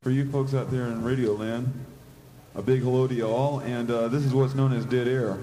For you folks out there in Radio Land, a big hello to you all, and this is what's known as Dead Air.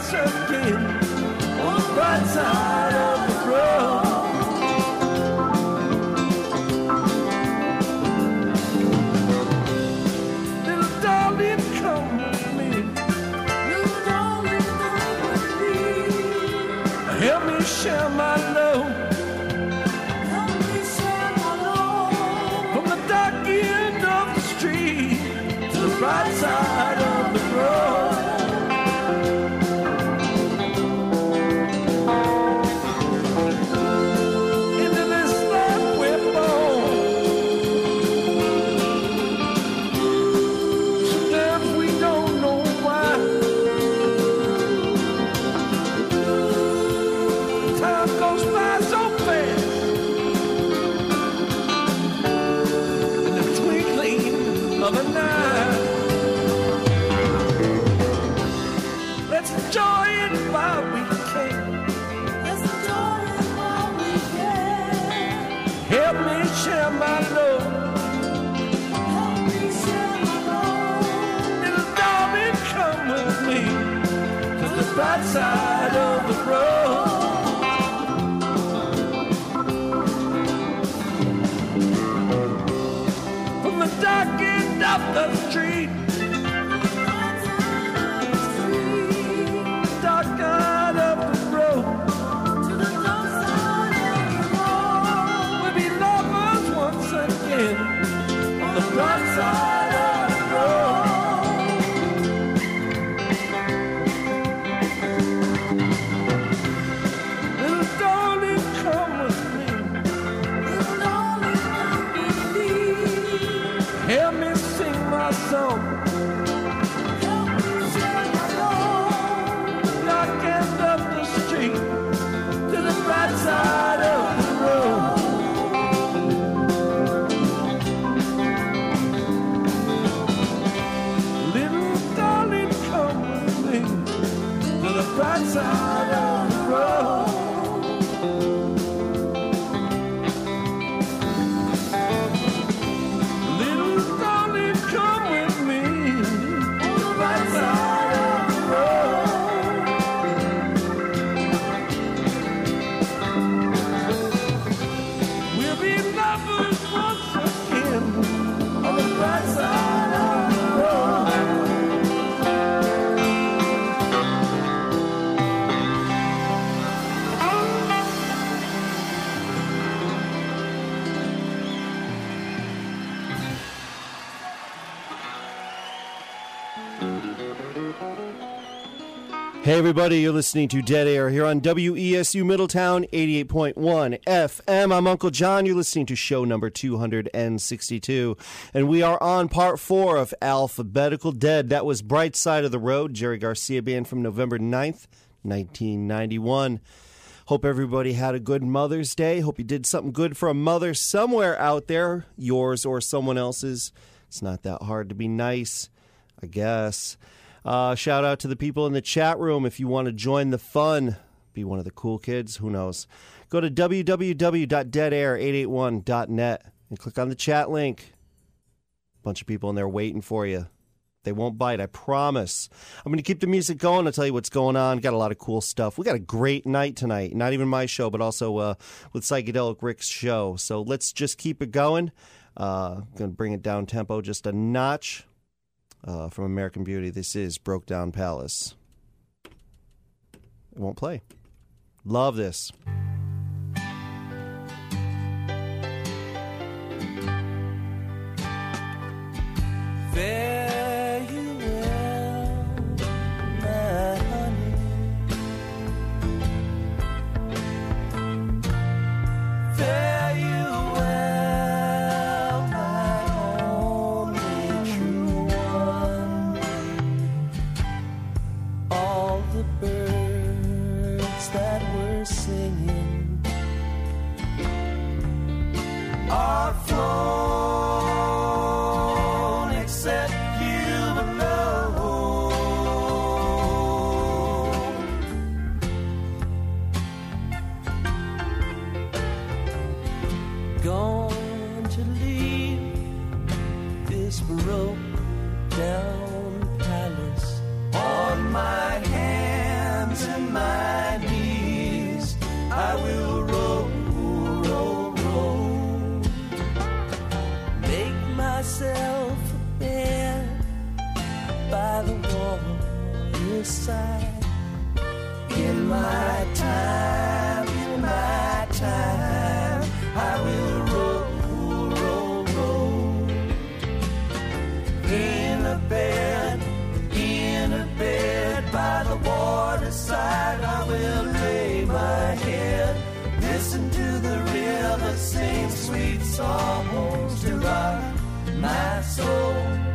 once again on the bright side of the road. Little darling, come with me. Little darling, come with me. Help me share my load. Help me share my load. From the dark end of the street to the bright side of the road. Into this life we're born. Sometimes we don't know why. Time goes by so fast. In the twinkling of an eye. Let's enjoy it while we can. Let's enjoy it while we can. Help me share my load. Help me share my load. Little darling, come with me to the bright side of the road. From the dark end of the street. Dark side of the road. To the dark side of the road. We'll be lovers once again on the bright side of the road. Little darling, come with me. Little darling, come with me. Help me sing my song. Help me sing my song. Dark end of the street to the bright side of the road. Little darling, come with me to the bright side of the road. Little darling, come with me to the bright side of the road. We'll be lovers once again on the bright side of the road. Hey everybody, you're listening to Dead Air here on WESU Middletown 88.1 FM. I'm Uncle John. You're listening to show number 262. And we are on part 4 of Alphabetical Dead. That was Bright Side of the Road, Jerry Garcia Band from November 9th, 1991. Hope everybody had a good Mother's Day. Hope you did something good for a mother somewhere out there, yours or someone else's. It's not that hard to be nice, I guess. Shout out to the people in the chat room. If you want to join the fun, be one of the cool kids, who knows. Go to www.deadair881.net and click on the chat link. A bunch of people in there waiting for you. They won't bite, I promise. I'm going to keep the music going. I'll tell you what's going on. Got a lot of cool stuff. We got a great night tonight. Not even my show, but also with Psychedelic Rick's show. So let's just keep it going. Going to bring it down tempo just a notch. From American Beauty, this is Broke Down Palace. It won't play. Love this. Fare you well, my honey. Fare you well, my only true one. All the birds that were singing are flown, except you alone. Going to leave this broke down palace on my hands my time, in my time, I will roll, roll, roll. In a bed by the waterside, I will lay my head, listen to the river sing sweet songs to rock my soul.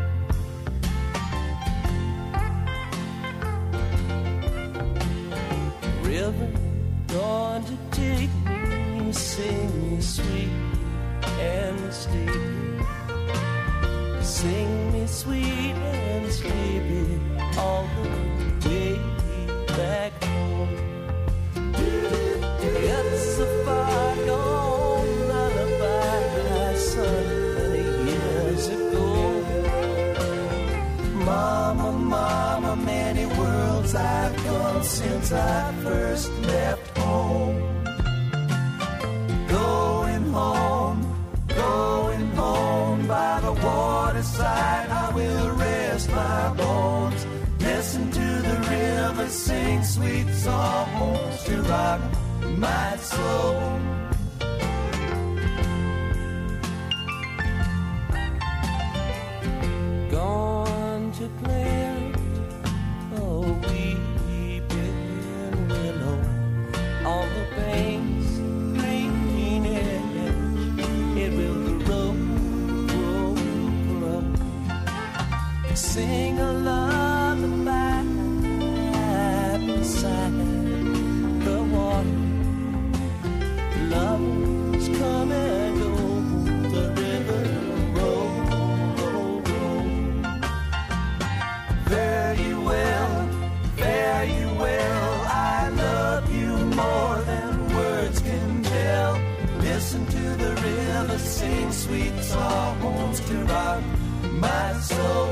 River, going to take me, sing me sweet and sleepy, sing me sweet and sleepy all the way back home. It's a far gone lullaby sung many years ago. Mama, mama, many worlds I've gone since I first left home. Going home by the waterside, I will rest my bones. Listen to the river sing sweet songs to rock my soul. Gone to plant a weeping willow on the banks green edge. It will grow, grow, grow. Sing a lullaby beside the water. Lovers come and go, the river roll, roll, roll. Fare you well, I love you more than words can tell. Listen to the river sing sweet songs to rock my soul.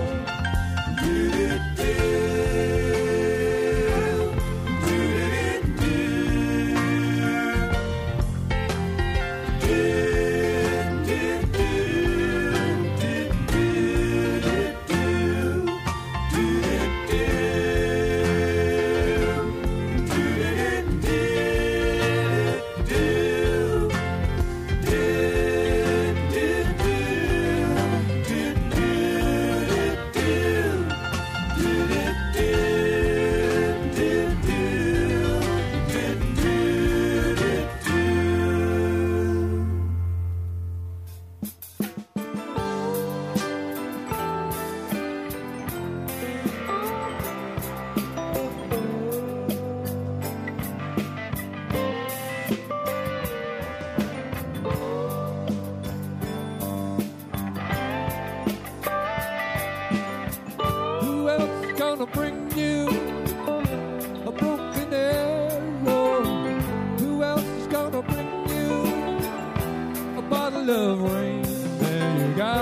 Gonna bring you a broken arrow. Who else is gonna bring you a bottle of rain? There you go.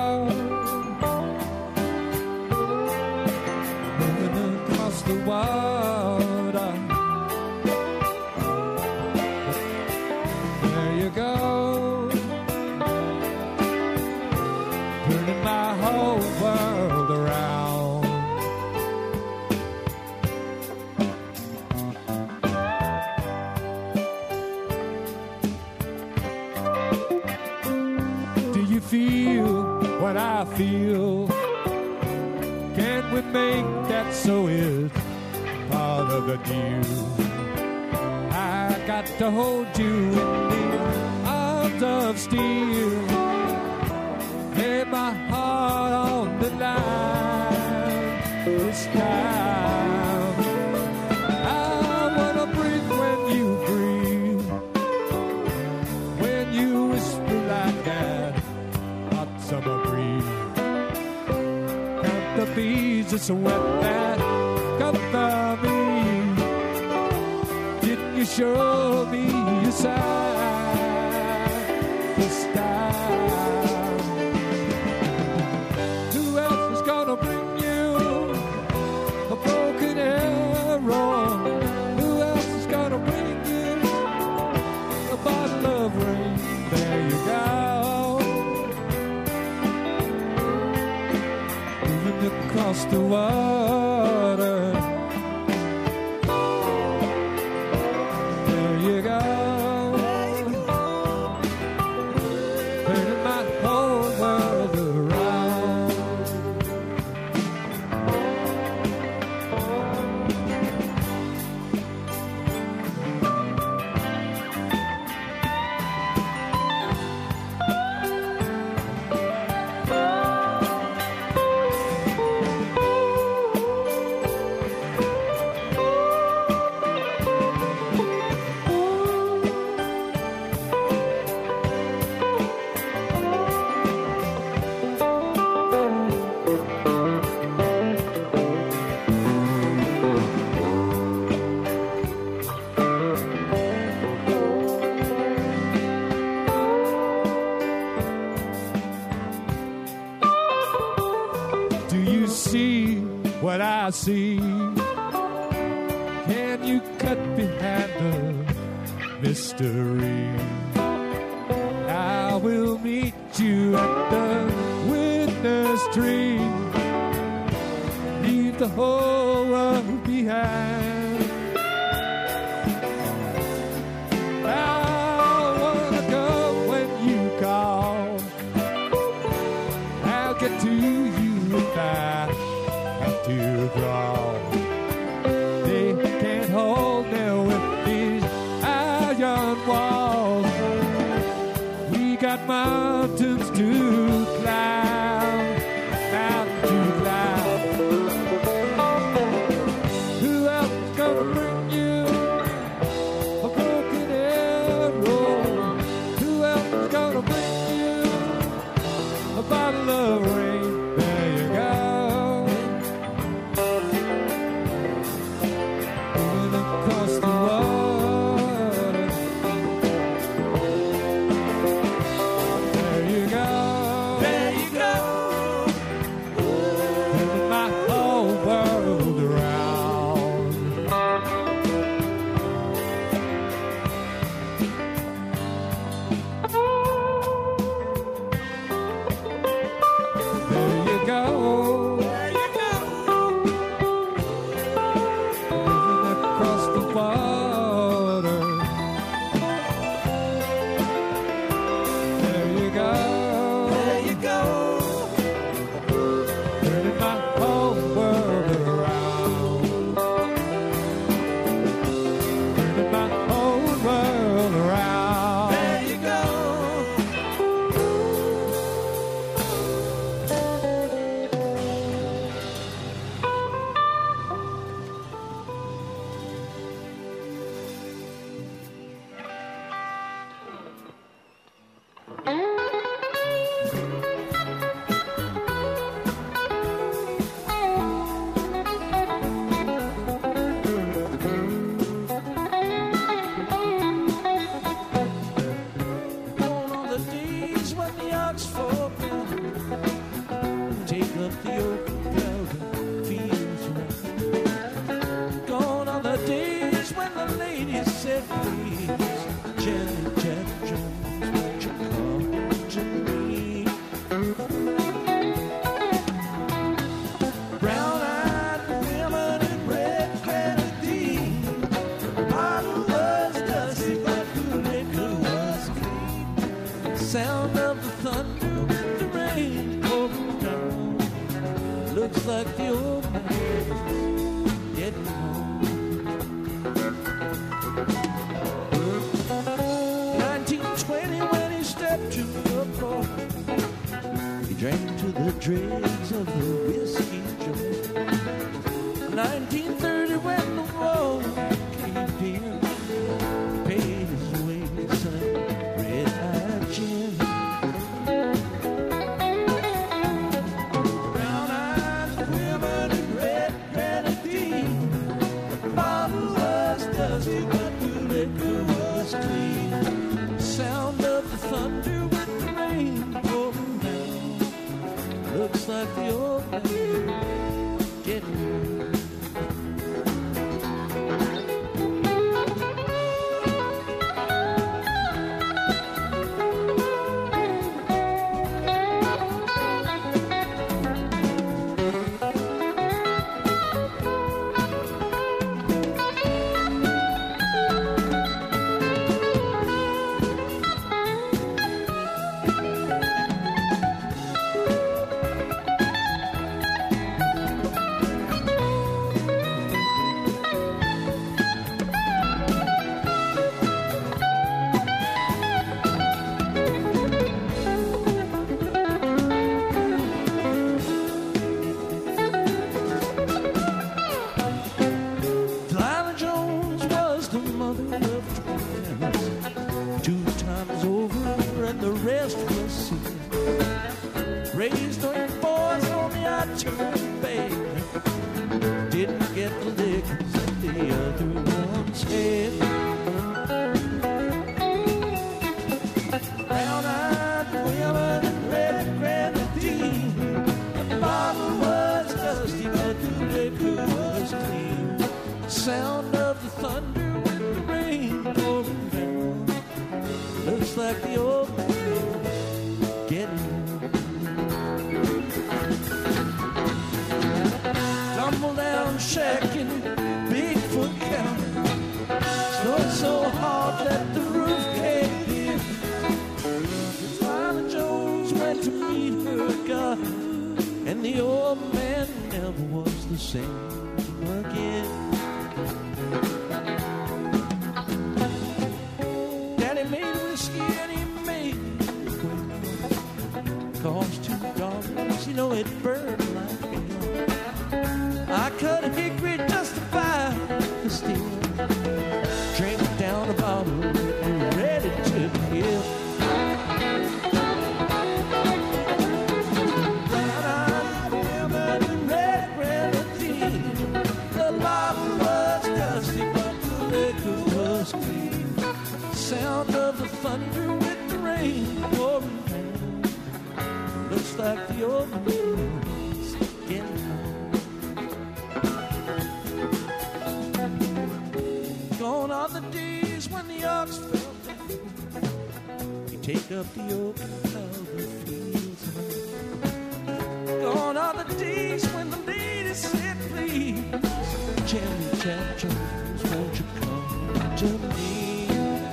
Moving across the water. There you go. Turning my whole world around. Feel what I feel. Can we make that so it's part of the deal? I got to hold you in the arms of steel. Lay my heart on the line this time. I wanna breathe when you breathe, when you whisper like that summer breeze. Count the bees, it's a wet that come from me. Didn't you show me your side this time? Who else is gonna bring you a broken arrow? Who else is gonna bring you a bottle of rain? There you go. Across the water, see. Can you cut behind the mystery? I will meet you at the witness tree. Leave the whole world behind. I wanna go when you call. I'll get to you if I have to crawl. They can't hold me with these iron walls. We got mountains to climb, mountains to climb. Who else is gonna bring you a broken arrow? Who else is gonna bring you a bottle of rain? There you go. Moving across the water. There you go. There you go. Turning my whole world around. There you go. There you go. Moving across the water. There you go. There you go. Turning my whole world around. Turning my whole world around. There you go. Gone are the days when the ox fall down, take up the open ground and fields round. Gone are the days when the ladies said please, Janet, Janet Jones, won't you come to me? Brown-eyed women in red grenadine, the bottle was dusty, but the liquor was clean. Sound of the thunder with the rain pouring down. Looks like the old man is getting home. 1920 when he stepped to the floor, he drank to the dregs of the whiskey jar. 1930 when the war caved in, paid his way, son, red hot gin. Brown-eyed women in red grenadine, the bottle was dusty, but the liquor was clean. Sound of the thunder with the rain pouring down. Looks like the old man getting home. Delilah Jones was the mother of twins, 2 times over, and the rest was sin. Raised 3 boys on the Ituran Bay, didn't get the lickers that the other ones had. Brown-eyed women in red grenadine, the bottle was dusty, but the liquor was of the thunder with the rain pouring down. Looks like the old man's getting tumble down shaking, Bigfoot counting. Snowed so hard that the roof caved in. Lila Jones went to meet her God, and the old man never was the same again. Daddy made whiskey and he made it quick. Cost $2, you know it burned like a gun. I cut a hickory just to buy the steel. Drink down a bottle, ready to kill. Brown-eyed women in red grenadine. The bottle was dusty, but the liquor was clean. Sound of the thunder with the rain pouring down. Looks like the old man's getting home. Gone are the days when the ox fell down. You take up the open of the fields. Gone are the days when the ladies said, please, Jimmy Jack Jones, won't you come to me?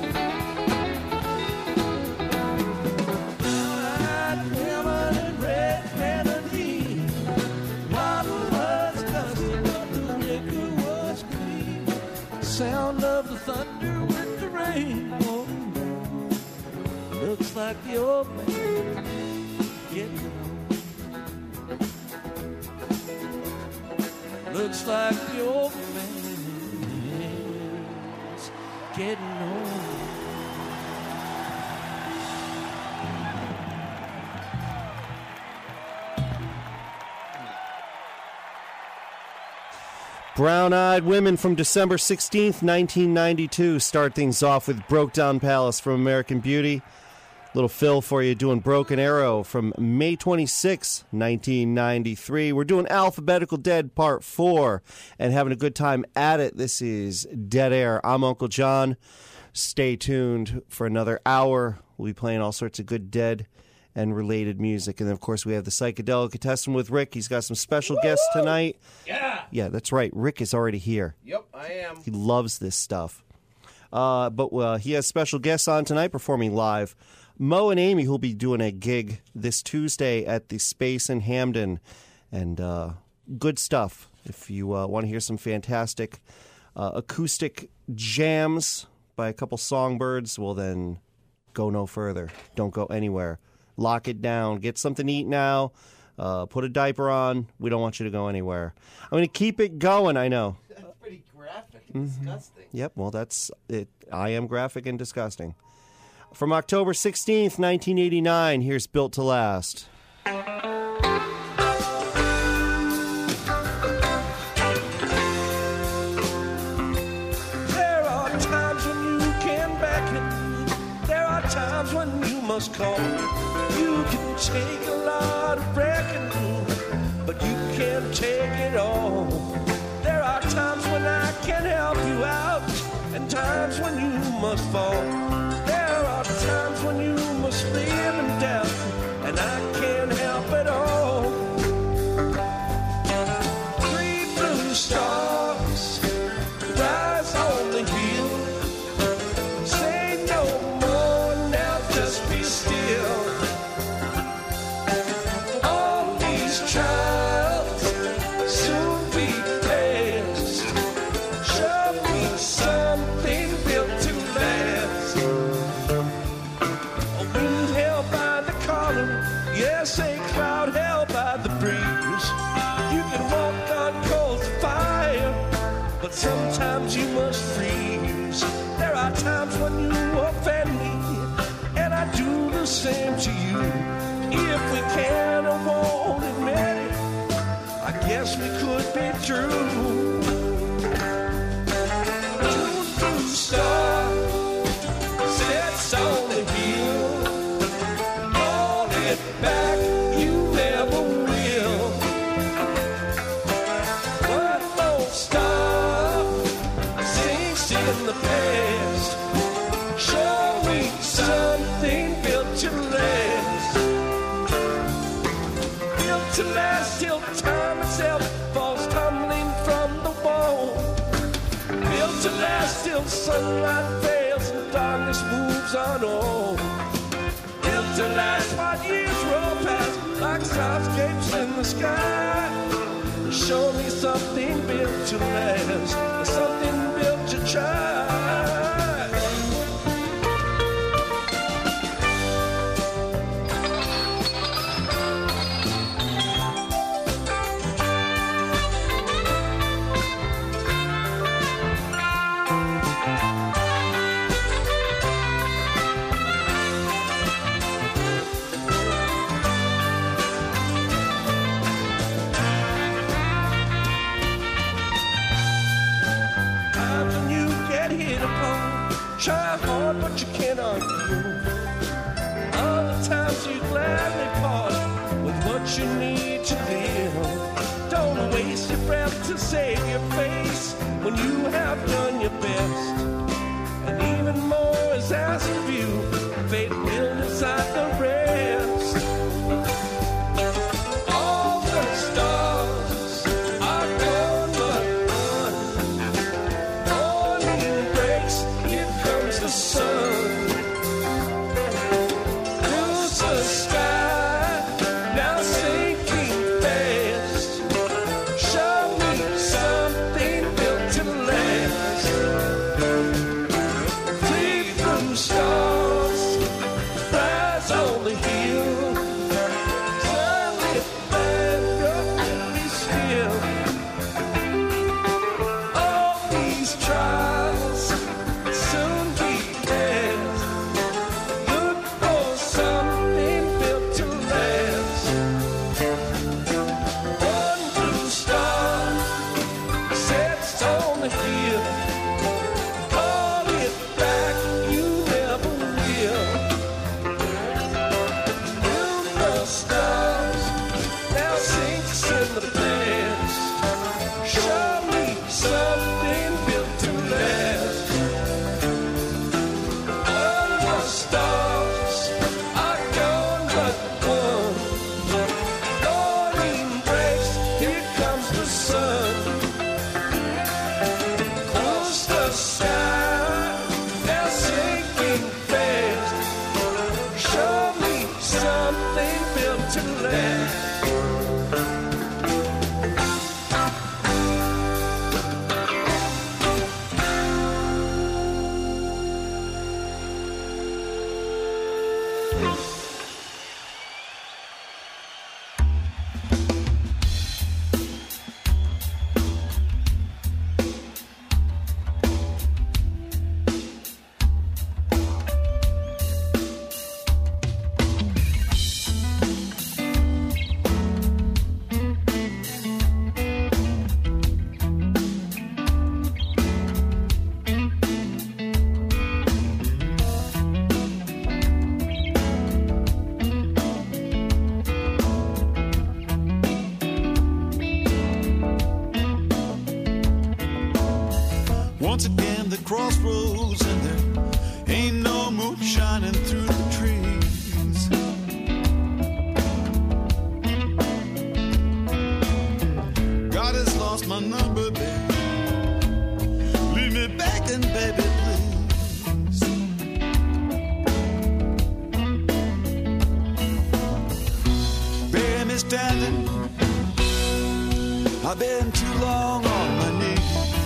Brown-eyed women in red grenadine. Bottle was dusty, but the liquor was clean. Sound of the thunder with the rain. Oh, looks like the old man getting home. Looks like the old man's getting home. Brown-Eyed Women from December 16th, 1992. Start things off with Broke Down Palace from American Beauty. Little Phil for you doing Broken Arrow from May 26, 1993. We're doing Alphabetical Dead Part 4 and having a good time at it. This is Dead Air. I'm Uncle John. Stay tuned for another hour. We'll be playing all sorts of good Dead and related music. And then, of course, we have the Psychedelic Contestant with Rick. He's got some special guests tonight. Yeah, that's right. Rick is already here. Yep, I am. He loves this stuff. But he has special guests on tonight performing live. Mo and Amy, who'll be doing a gig this Tuesday at the Space in Hamden. And good stuff. If you want to hear some fantastic acoustic jams by a couple songbirds, well then go no further. Don't go anywhere. Lock it down. Get something to eat now. Put a diaper on. We don't want you to go anywhere. I'm going to keep it going, I know. That's pretty graphic and disgusting. Yep, well, that's it. I am graphic and disgusting. From October 16th, 1989, here's Built to Last. There are times when you can back it. There are times when you must call. You can take a lot of reckoning, but you can't take it all. There are times when I can help you out, and times when you must fall. There are times when you must live in doubt, and I can't help it all. 3 blue stars rise on the hill. Say no more now, just be still. All these trials soon be past. Show me something built to last. A wind held by the collar, yes, a cloud held by the breeze. You can walk on coals of fire, but sometimes you must freeze. There are times when you offend me, and I do the same to you. If we can or won't admit it, I guess we could be true. 2 blue stars sets on the hill. Hold it back, you never will. 1 more star, sing sinks in the past. Show me something built to last. Built to last till time itself falls tumbling from the wall. Built to last till sunlight fails and darkness moves on all. Built to last while years roll past like skyscrapers in the sky. Show me something built to last, something built to try. Try hard, but you can't argue. Other times you gladly part with what you need to live. Don't waste your breath to save your face when you have done your best. And even more is asked of you. Fate will decide the rest. All the stars are gone but one. Morning breaks, here comes the sun. Close the sky, now sinking fast. Show me something built to last. Free from stars, rise on the hill. Suddenly find up be still. All these trials soon be past. Look for something built to last. One blue star sets on the hill. Call it back, you never will. Numerous stars now sinks in the past. Show me something built to last. All the stars are gone but one. Dawning breaks, here comes the sun. Close the sky, now sinking fast. Show me something built to last. Once again, the crossroads, and there ain't no moon shining through the trees. God has lost my number, baby. Leave me begging, baby, please. Bury me standing. I've been too long on my knees.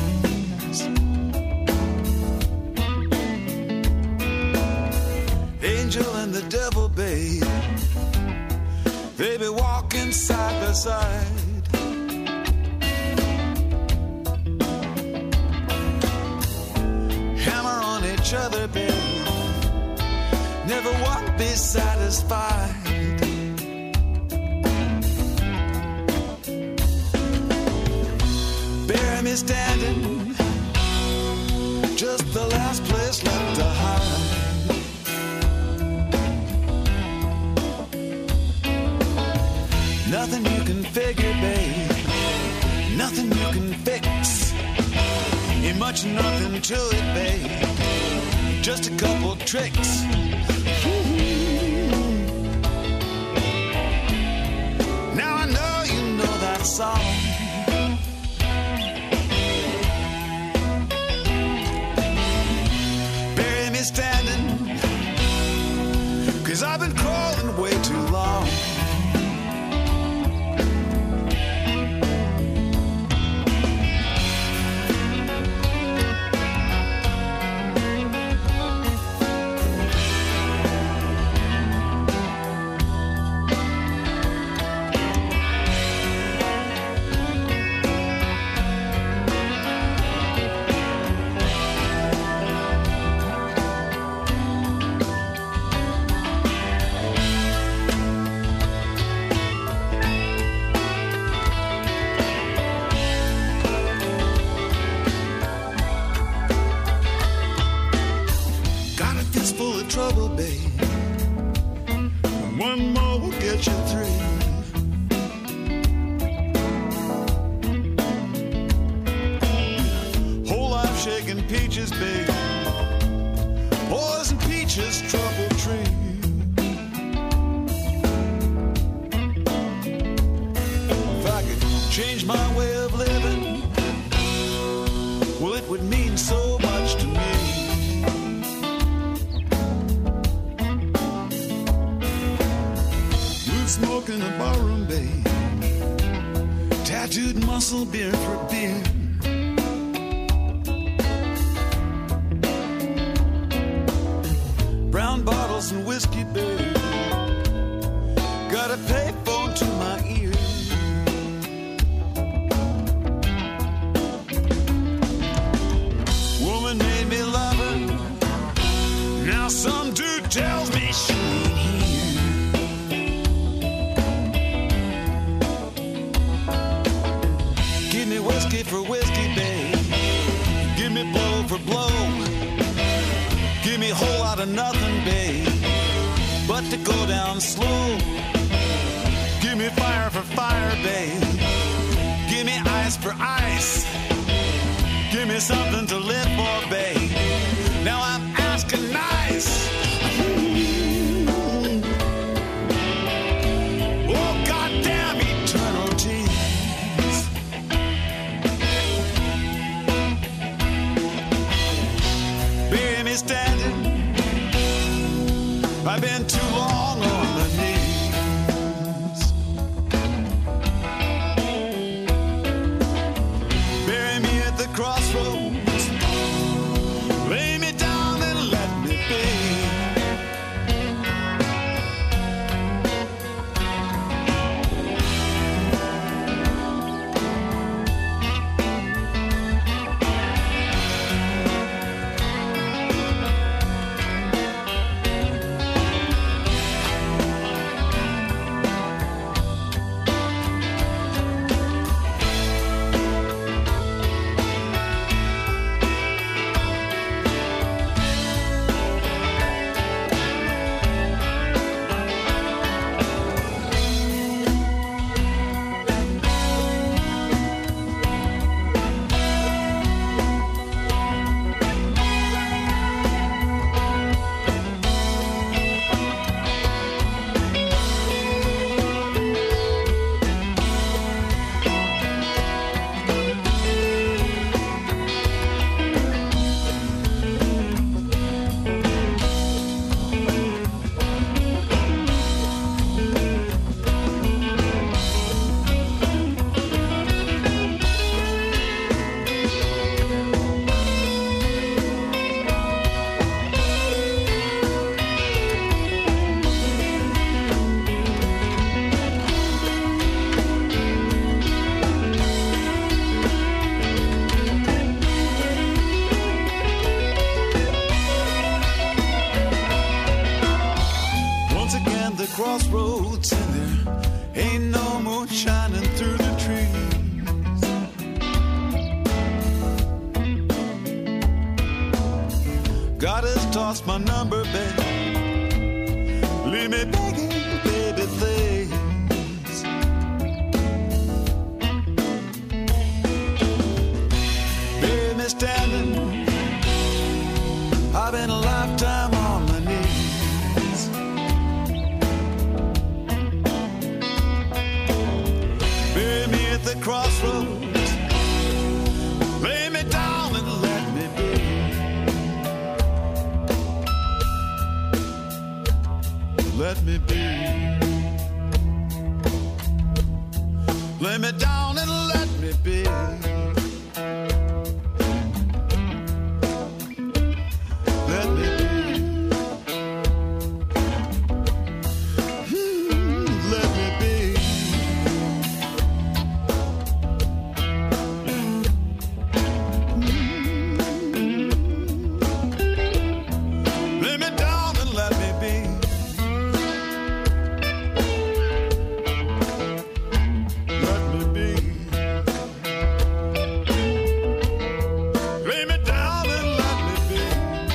Angel and the devil, babe, they be walking side by side. Hammer on each other, babe, never one be satisfied. Bury me standing, just the last place left to hide. Nothing you can figure, babe, nothing you can fix. Ain't much nothing to it, babe. Just a couple tricks. Now I know you know that song. Bury me standing, 'cause I've been crawling way too long. Trouble, babe. One more will get you through. Whole life shaking peaches, babe. Poison peaches, trouble tree. If I could change my way of living, well, it would mean so much to me. Smoke in a barroom, babe. Tattooed muscle, beer for beer. Brown bottles and whiskey, babe. Got a payphone to my ear. Woman made me love her. Now some dude tells me she ain't here. Give me whiskey for whiskey, babe. Give me blow for blow. Give me a whole lot of nothing, babe. But to go down slow. Give me fire for fire, babe. Give me ice for ice. Give me something to live for, babe. Now I'm asking nice. Oh, goddamn eternity. Standing, I've been too long on my knees. Bury me at the crossroads. Lay me down and let me be. Crossroads and there ain't no moon shining through the trees. God has tossed my number, babe. Leave me begging, baby, please. Bury me standing I've been a lifetime on my knees. Bury me at the crossroads, lay me down and let me be. Let me be. Lay me down and let me be. Let me be. Let me be. Lay me down and let me be. Let me be. Lay me down and let me be.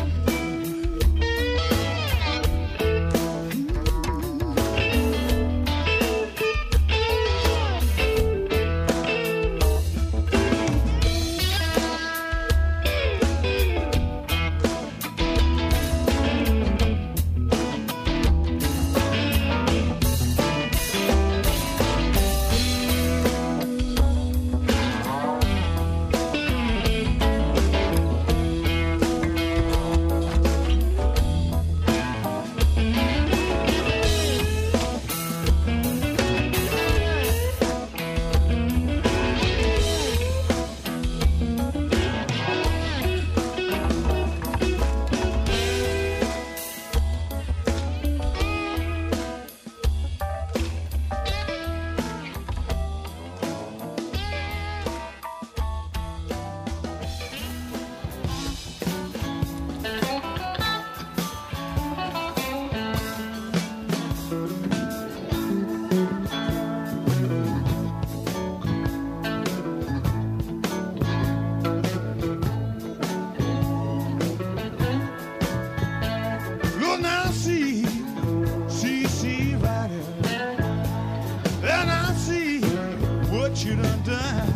Look now, see right here. And I see what you done done.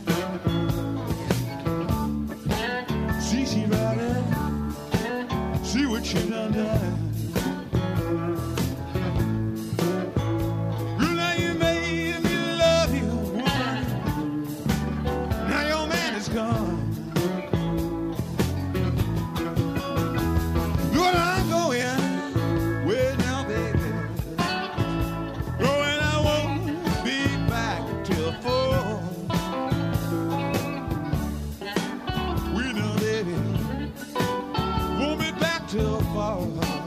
See right here. See what you done done. Girl, now you made me love you, woman. Now your man is gone. Lord, I'm going way down, baby. Going, I won't be back till 4. We know, baby, won't be back till 4.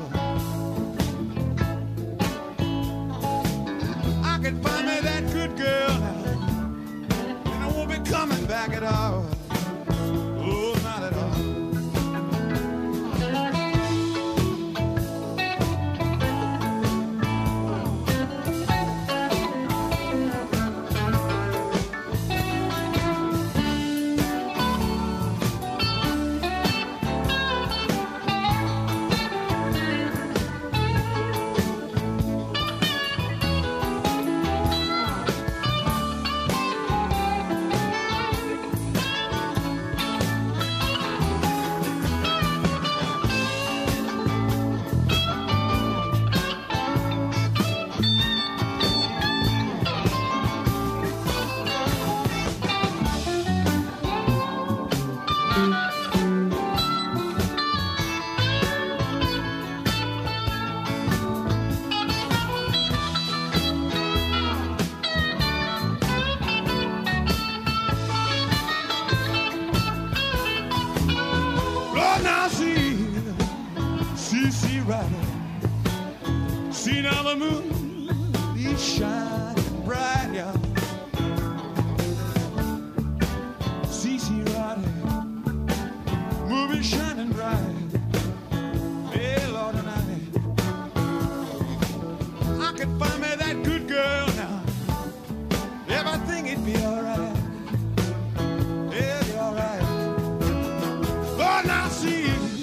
I can find me that good girl now, and I won't be coming back at all. Oh, not at all. Lord, now see right here. See now the moon is shining bright, yeah. See right here. Moon is shining bright. Hey, Lord, tonight I could find me that good girl now. Everything it'd be alright. Yeah, be alright. Lord, now see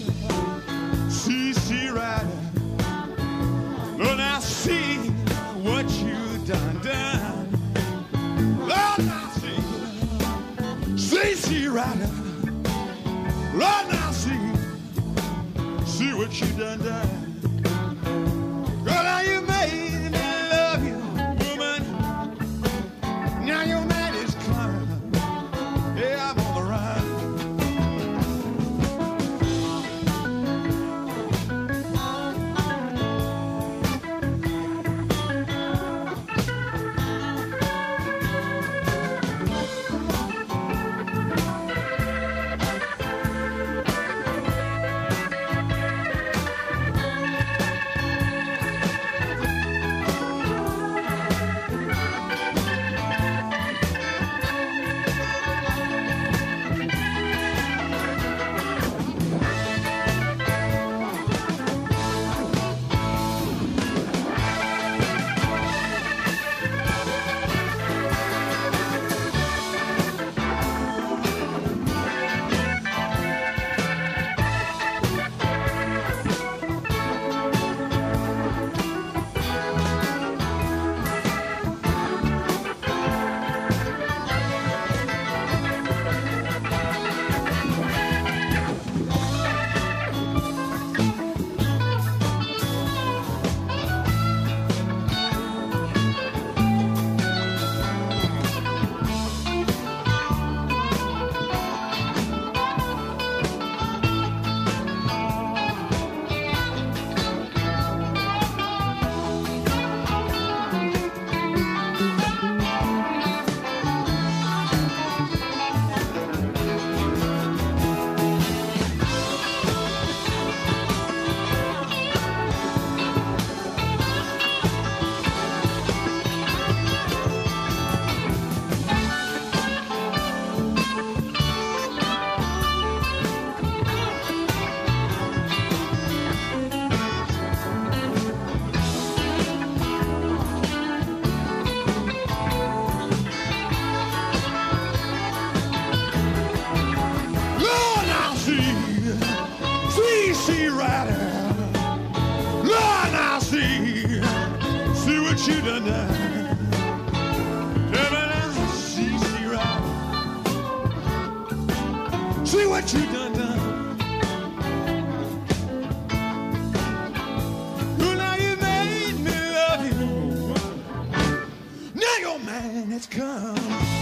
right here. Lord, now see what you done. Lord, now see right here. Lord, now see what you done done. Girl, now you made me love you, woman. Now your man is climbing. Yeah, I'm on the run. See rider, Lord, now see what you done done. Tell me now, see rider, see what you done done. Well, now you made me love you. Now your man has come.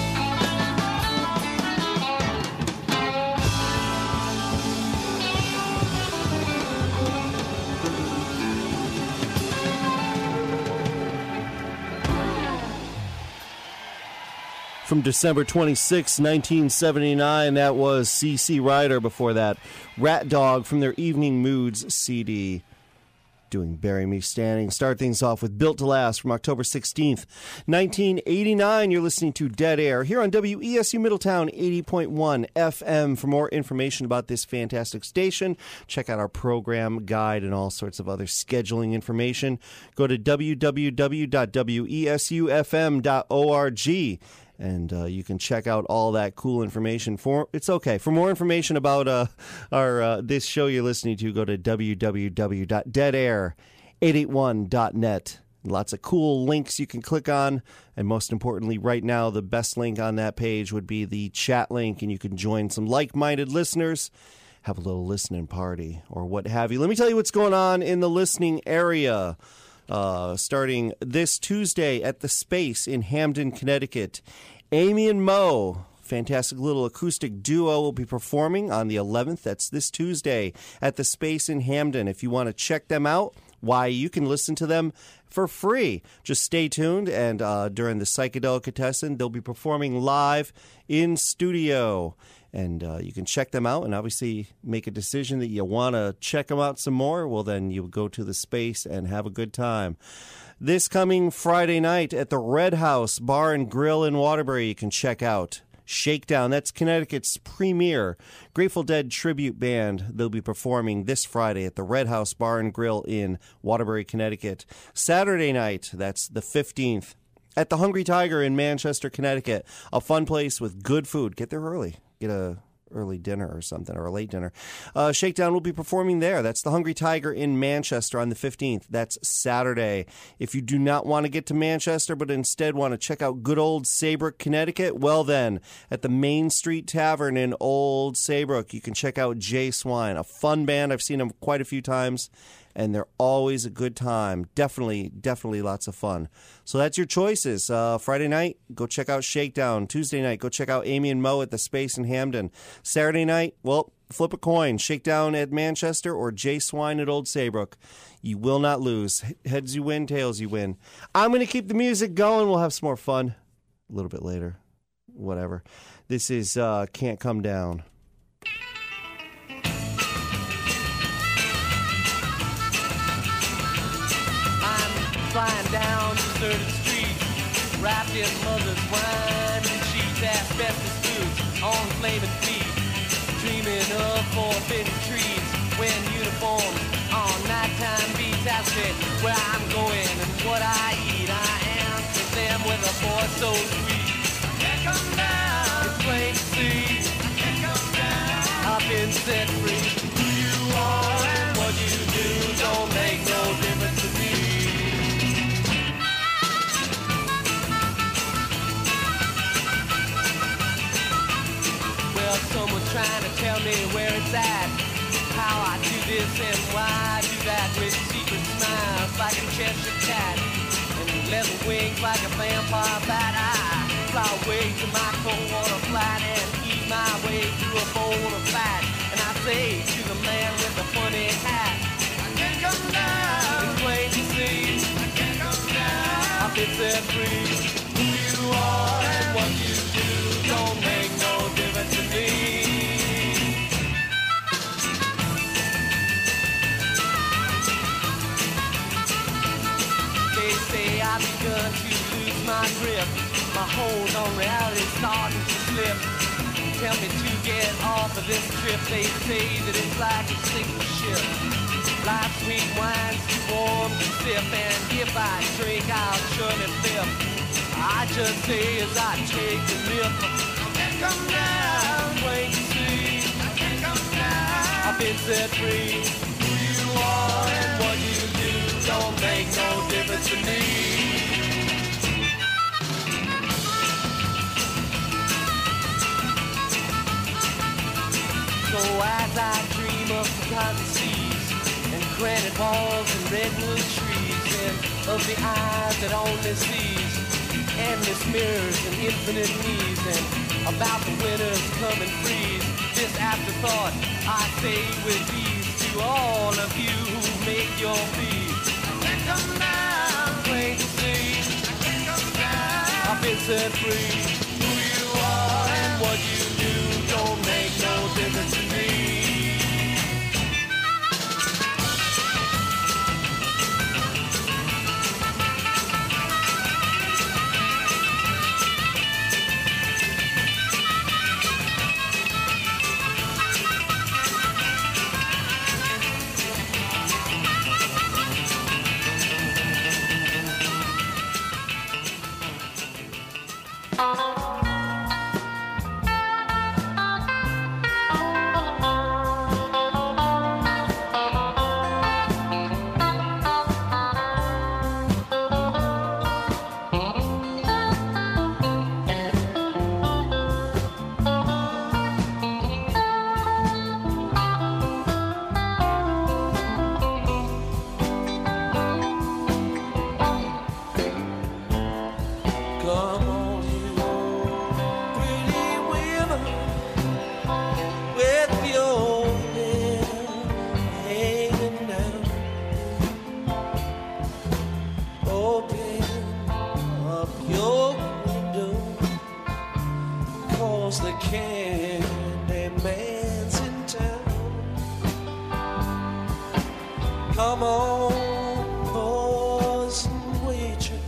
From December 26, 1979, that was C.C. Rider. Before that, Rat Dog from their Evening Moods CD, doing Bury Me Standing. Start things off with Built to Last from October 16th, 1989. You're listening to Dead Air here on WESU Middletown 80.1 FM. For more information about this fantastic station, check out our program guide and all sorts of other scheduling information. Go to www.wesufm.org. And you can check out all that cool information. For more information about our this show you're listening to, go to www.deadair881.net. Lots of cool links you can click on. And most importantly, right now, the best link on that page would be the chat link. And you can join some like-minded listeners, have a little listening party, or what have you. Let me tell you what's going on in the listening area. Starting this Tuesday at the Space in Hamden, Connecticut. Amy and Mo, fantastic little acoustic duo, will be performing on the 11th. That's this Tuesday at the Space in Hamden. If you want to check them out, why, you can listen to them for free. Just stay tuned, and during the Psychedelicatessen, they'll be performing live in studio. And you can check them out and obviously make a decision that you want to check them out some more. Well, then you go to the Space and have a good time. This coming Friday night at the Red House Bar and Grill in Waterbury, you can check out Shakedown. That's Connecticut's premier Grateful Dead tribute band. They'll be performing this Friday at the Red House Bar and Grill in Waterbury, Connecticut. Saturday night, that's the 15th, at the Hungry Tiger in Manchester, Connecticut. A fun place with good food. Get there early. Get a early dinner or something, or a late dinner. Shakedown will be performing there. That's the Hungry Tiger in Manchester on the 15th. That's Saturday. If you do not want to get to Manchester, but instead want to check out good old Saybrook, Connecticut, well then, at the Main Street Tavern in Old Saybrook, you can check out Jay Swine, a fun band. I've seen them quite a few times, and they're always a good time. Definitely lots of fun. So that's your choices. Friday night, go check out Shakedown. Tuesday night, go check out Amy and Mo at the Space in Hamden. Saturday night, well, flip a coin. Shakedown at Manchester or Jay Swine at Old Saybrook. You will not lose. Heads you win, tails you win. I'm going to keep the music going. We'll have some more fun a little bit later. Whatever. This is Can't Come Down. Flying down deserted streets, wrapped in mother's wine and sheets, asbestos boots on flaming feet, dreaming of forbidden trees, wearing uniforms on nighttime beats. Ask me where I'm going and what I eat. I answer them with a voice so sweet. I can't come down. It's plain to see. I can't come down. I've been set free. Who you are and what you do don't make no difference to me. Someone trying to tell me where it's at, how I do this and why I do that, with secret smiles like a Cheshire cat and leather wings like a vampire bat. I fly away to my cold water flat and eat my way through a bowl of fat, and I say to the man with the funny hat, I can't come down. It's plain to see, I can't come down. I've been set free. Who you are and what you do don't make no difference to me. They say I've begun to lose my grip, my hold on reality starting to slip. Tell me to get off of this trip. They say that it's like a sinking ship. Life's sweet wine's too warm to sip, and if I drink I'll surely flip. I just say as I take the nip, I can't come down, plain to see. I can't come down. I've been set free. Who you are and what you do don't make no difference to me. So as I dream of forgotten seas and granite walls and redwood trees, and of the eyes that only sees endless mirrors and infinite knees, and about the winter's coming freeze, this afterthought I say with ease to all of you who make your plea. I can't come down, plain to see. I can't come down. I've been set free. Who you are and what you do don't make no difference to me. Come on, boys and waitress,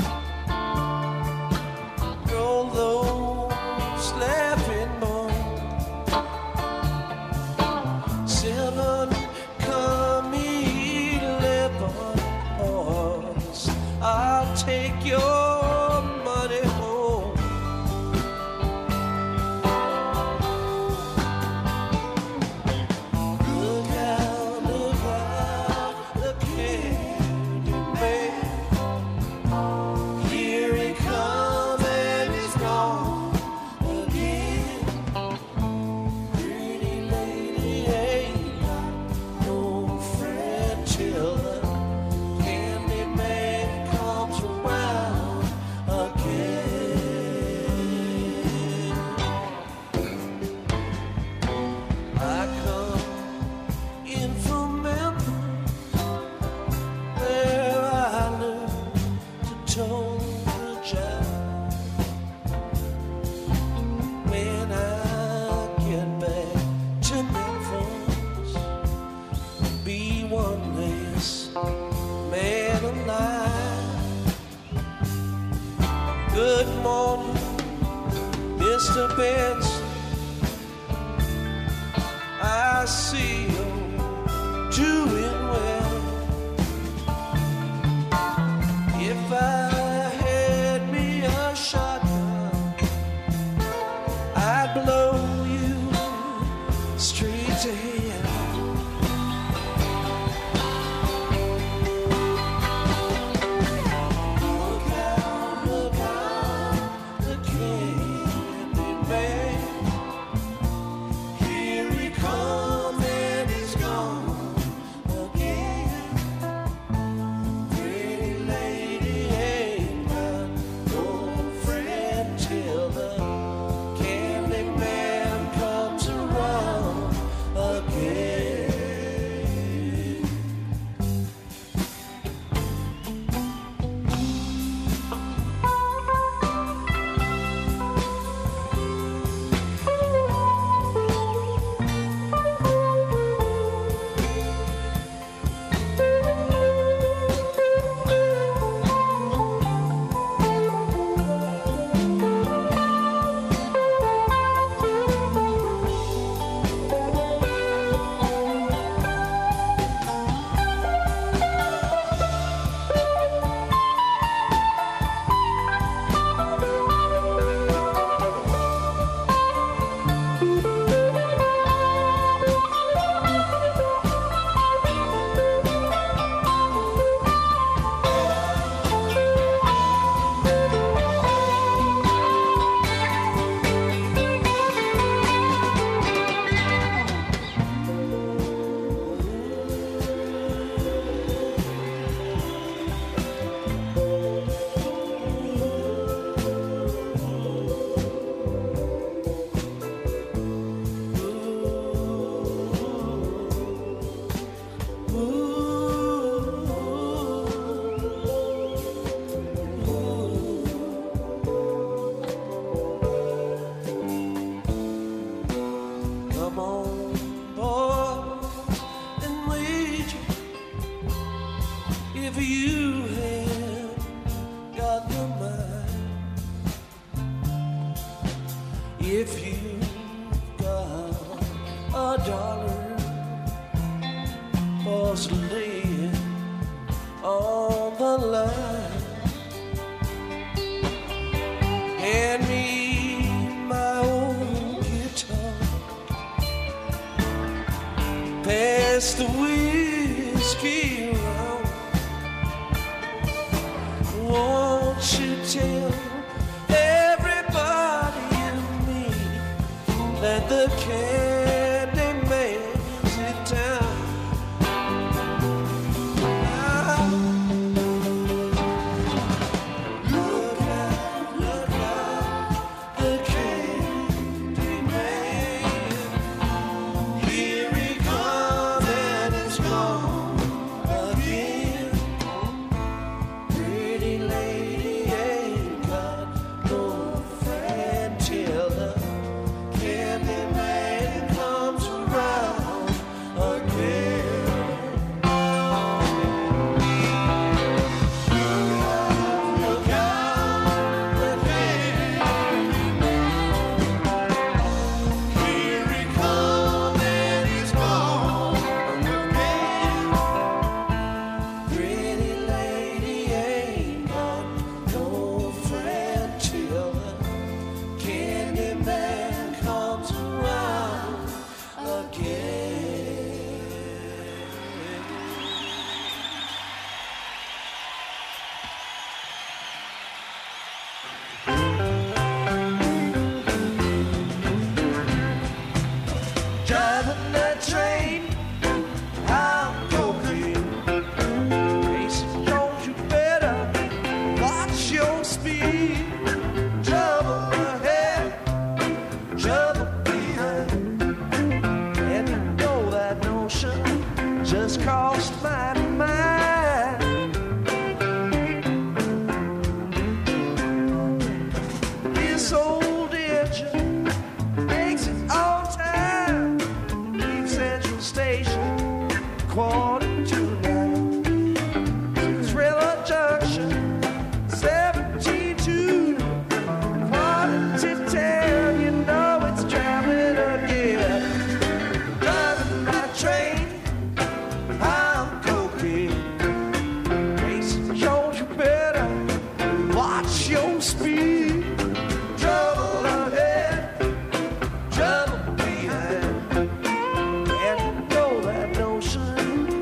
roll those laughing bones. 7, come 11, boys, I'll take your money home. man alive. Good morning, Mr. Benson. I see you're doing well. If I had me a shotgun, I'd blow you straight to hell. Look out, the candy man. Here he comes and he's gone again. Pretty lady ain't got no friend till the candy man comes around again. Come on, boy, and wait. If you have got the mind, if you've got $1 for laying on the line, hand me my old guitar. Pass the whiskey around. Won't you tell everybody in me that the candy man's in town? Look out, the candy man. Here he comes and he's gone again. Pretty lady ain't got no friend till the candy man comes around again. Look out, the candy man. Here he comes and he's gone again. Pretty lady ain't got no friend till the candy man comes around again. Driving that train, I'm cocaine. Casey Jones, you better watch your speed. Trouble ahead, trouble behind. And you know that notion just crossed my mind. This old engine makes it all time. Leave Central Station 8:45.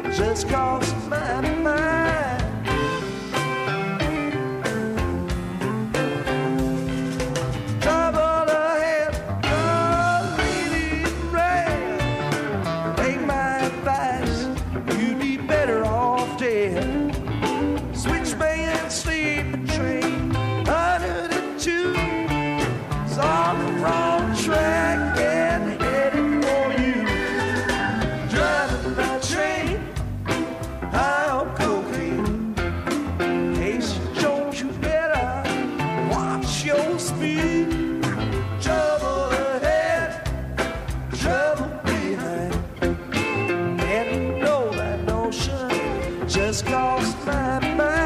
just crossed my mind. Trouble ahead, oh, leading rain. Take my advice, you'd be better off dead. Switch man, sleep train, 102. It's on the wrong track and headed for you. Driving my train, high on cocaine. Casey Jones, you better watch your speed. Trouble ahead, trouble behind. And you know that notion just crossed my mind.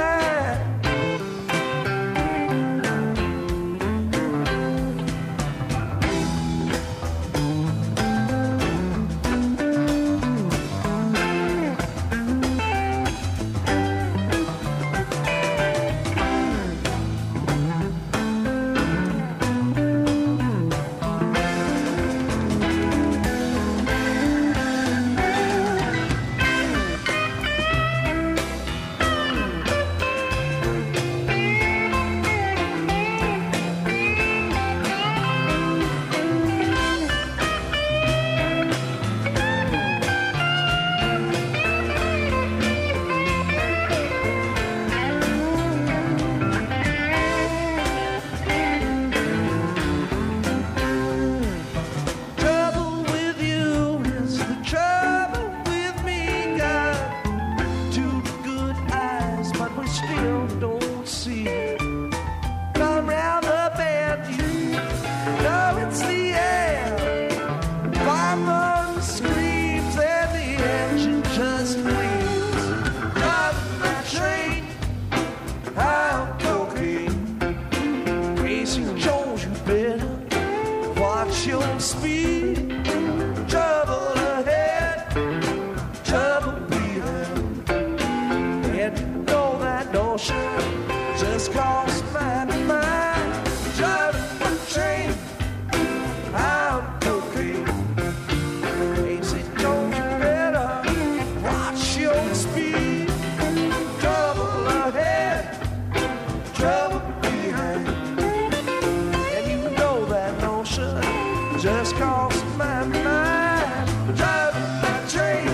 Trouble with you is the trouble with me. Got two good eyes, but we still don't see. Come round the bend, you know it's the air. Fireman screams and the engine just bleeds. Driving that train, high on cocaine. Casey Jones, you better watch your speed. Trouble ahead, trouble behind. And you know that notion just crossed my mind. Driving my train, high on cocaine. Casey Jones, you better watch your speed. Trouble ahead, trouble behind. And you know that notion just crossed my mind. Driving my train,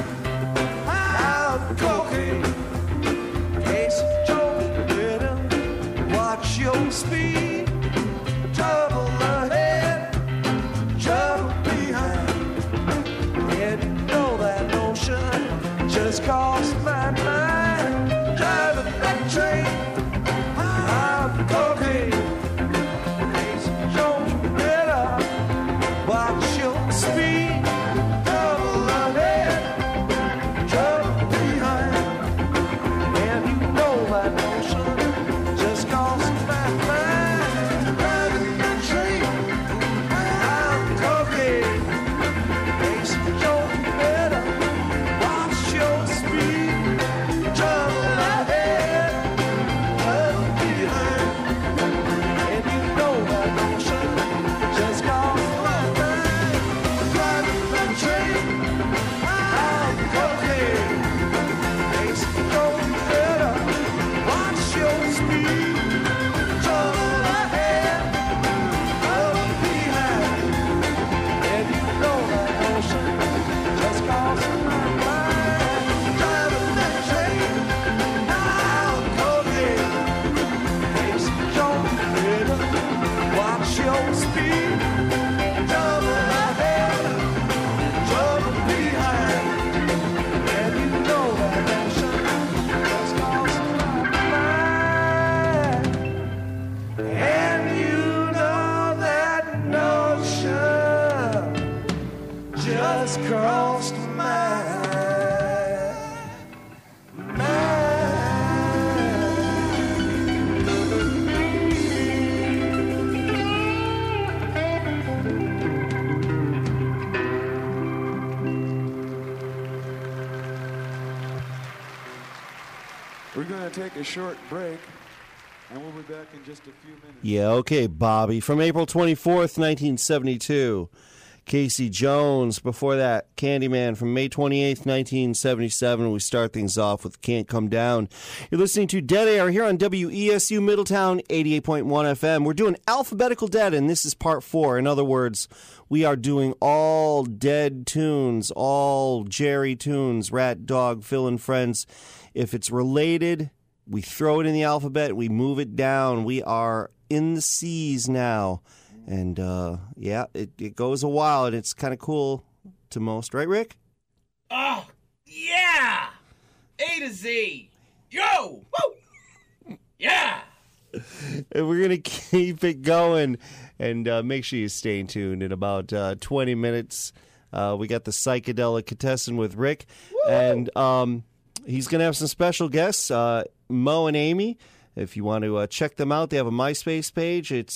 high on cocaine. Casey Jones, you better watch your speed. Trouble ahead, trouble behind. And you know that notion just crossed my mind. Driving that train, high on cocaine. Casey Jones, you better watch your speed. Trouble ahead, trouble behind. And you know that notion just crossed my mind. Driving that train, high on cocaine. Casey Jones, you better watch your speed. Trouble ahead, trouble behind. And you know that notion just crossed my mind. Driving that train, high on cocaine. Casey Jones, you better watch your speed. Trouble ahead, trouble behind. And you know that notion just crossed my mind. Driving that train, high on cocaine. Casey Jones, you better watch your speed. Trouble ahead, trouble behind. And you know that notion just crossed my mind. And you know that notion just crossed my mind. We're going to take a short break, and we'll be back in just a few minutes. Yeah, okay, Bobby. From April 24th, 1972. Casey Jones. Before that, Candyman from May 28th, 1977. We start things off with Can't Come Down. You're listening to Dead Air here on WESU Middletown 88.1 FM. We're doing Alphabetical Dead, and this is part 4. In other words, we are doing all Dead tunes, all Jerry tunes, Rat, Dog, Phil and Friends. If it's related, we throw it in the alphabet, we move it down. We are in the C's now. And, yeah, it goes a while, and it's kind of cool to most. Right, Rick? Oh, yeah! A to Z. Yo! Woo! Yeah! And we're going to keep it going. And make sure you stay tuned. In about 20 minutes, we got the Psychedelic Contestant with Rick. Woo! And he's going to have some special guests, Mo and Amy. If you want to check them out, they have a MySpace page. It's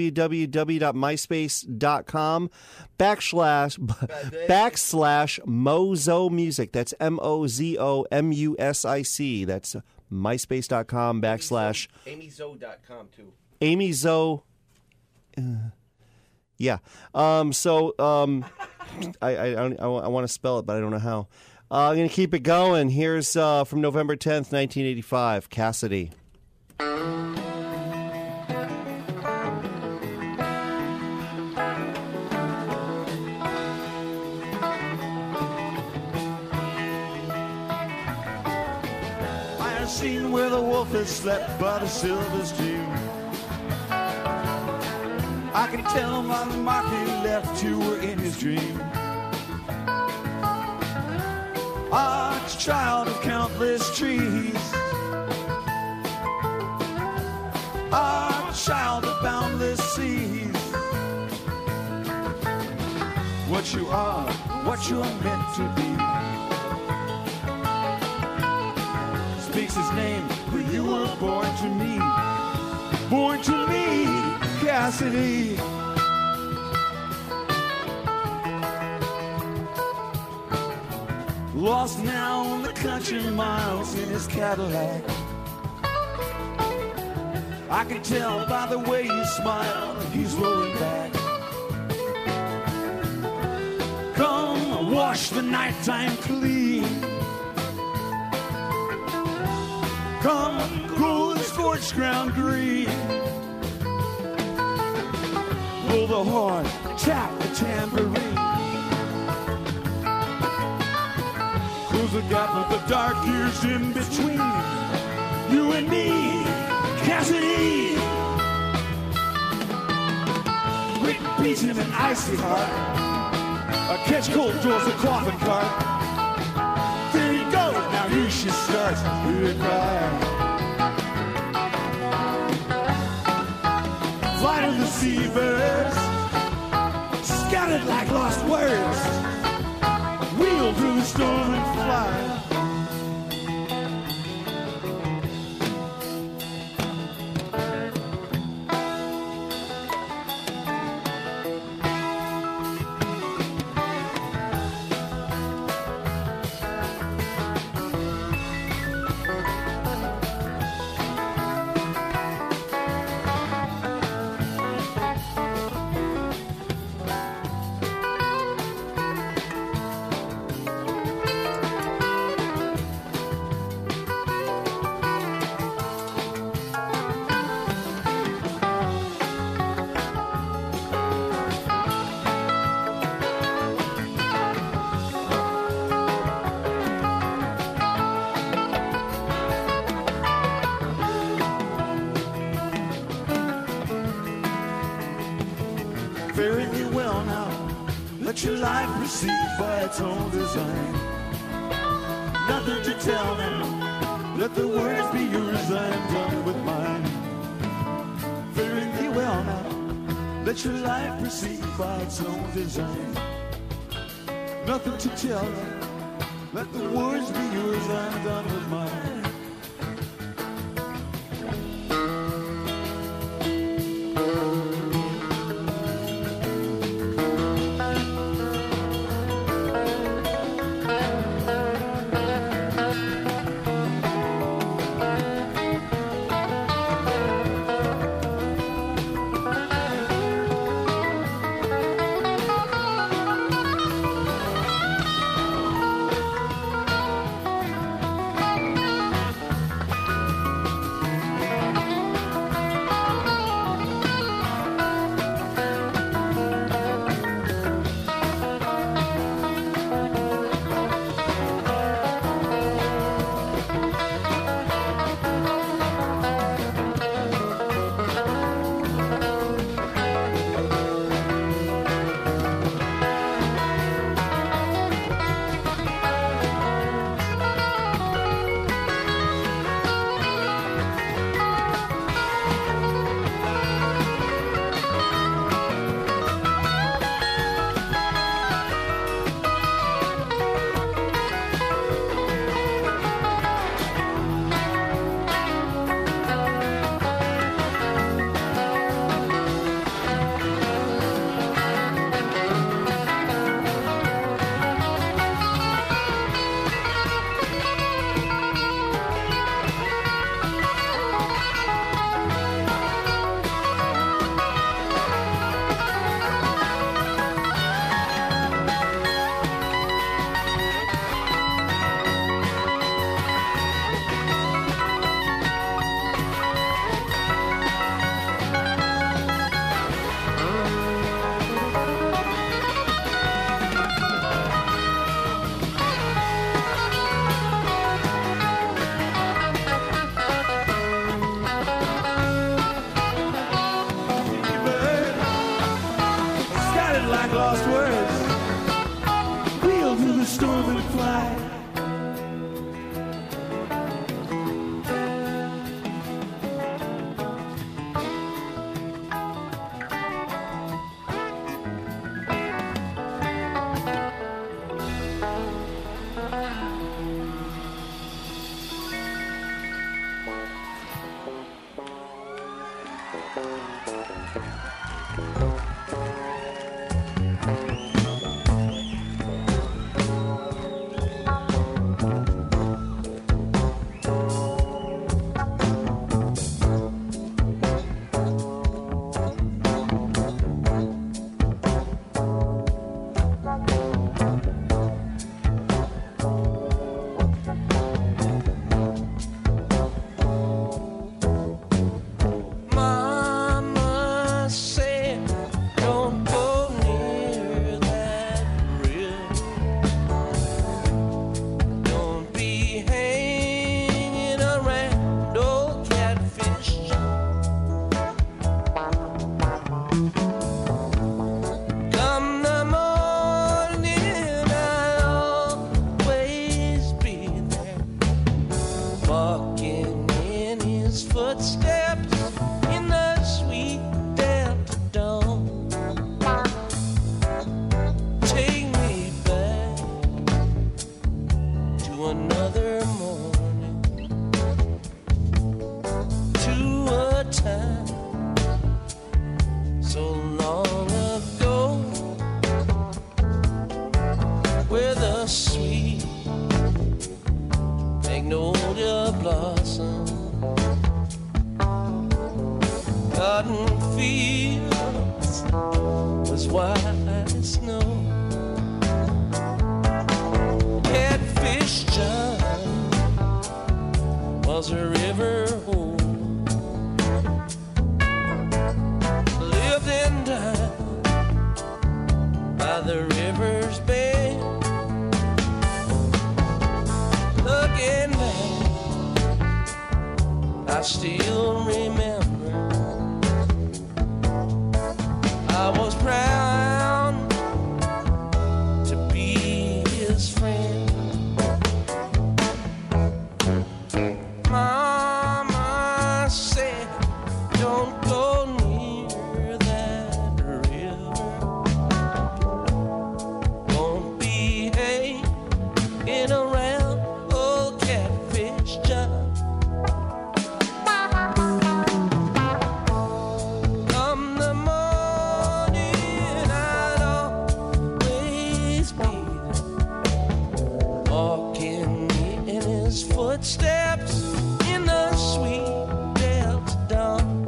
www.myspace.com/Mozo Music. That's MOZOMUSIC. That's myspace.com / AmyZo.com, too. AmyZo. Yeah. I want to spell it, but I don't know how. I'm going to keep it going. Here's from November 10th, 1985, Cassidy. Seen where the wolf has slept by the silver stream. I can tell by the mark he left you were in his dream. Arch child of countless trees, arch child of boundless seas. What you are, what you're meant to be. Speaks his name, for you were born to me. Born to me, Cassidy. Lost now on the country miles in his Cadillac. I can tell by the way you smile, he's rolling back. Come wash the nighttime clean. Come grow the scorched ground green. Pull the horn, tap the tambourine. Close the gap of the dark years in between you and me, Cassidy. Written peace in an icy heart. A catch cold draws a coffin cart. There he goes, now here she starts to cry. Fly to the seabirds, scattered like lost words. Wheel through the storm and fly. Let your life proceed by its own design. Nothing to tell now. Let the words be yours, I'm done with mine. Fare thee well now. Let your life proceed by its own design. Nothing to tell now. Let the words be yours, I'm done with mine. walking in his footsteps in the sweet Delta dawn. Take me back to another morning, to a time so long ago, where the sweet magnolia blossom, cotton fields was white as snow. Catfish John was a river home, lived and died by the river's bend. Looking back, I still remember I was proud to be his friend. Mama said, don't go near that river. Won't be hanging around old Catfish John. Come the morning, I'd always be there, walking in his footsteps in the sweet Delta dawn.